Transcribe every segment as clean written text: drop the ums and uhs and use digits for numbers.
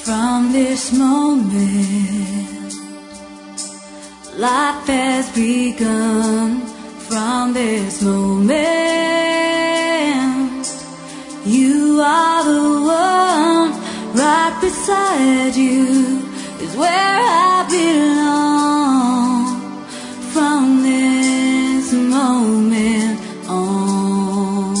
From this moment, life has begun. From this moment, you are the one. Right beside you is where I belong. From this moment on.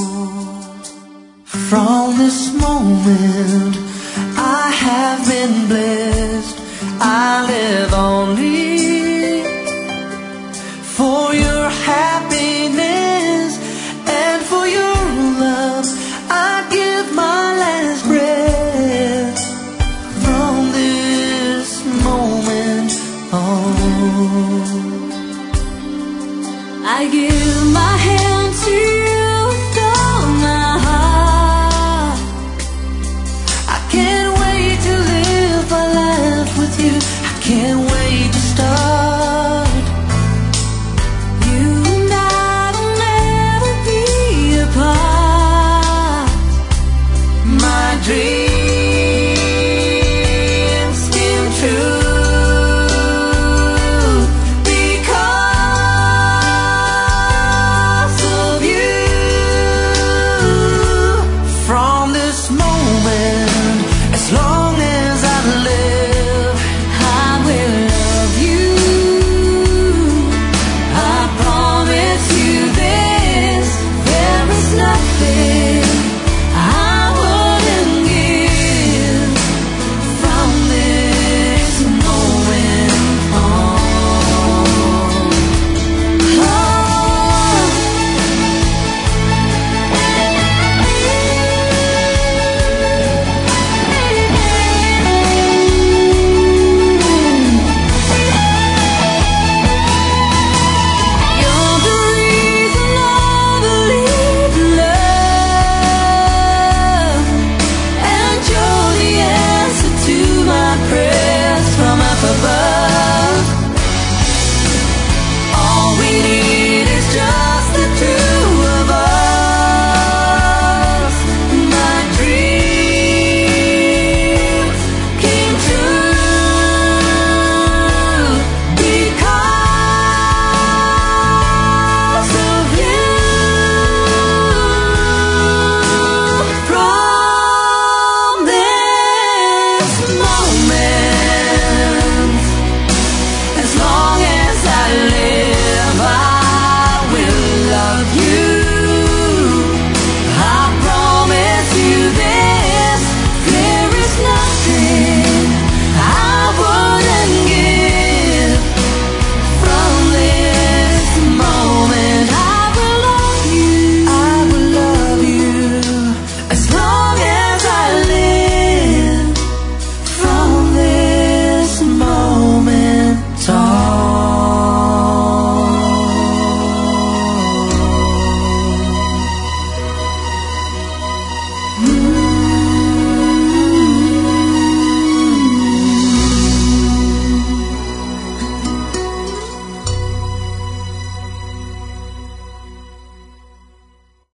From this moment I have been blessed. I live only for your happiness and for your love. I give my last breath. From this moment on, I give my hand to you with all my heart. I can't wait to live my life with you. I can't wait to start. You and I will never be apart. My dreams came true because of you. From this moment, as long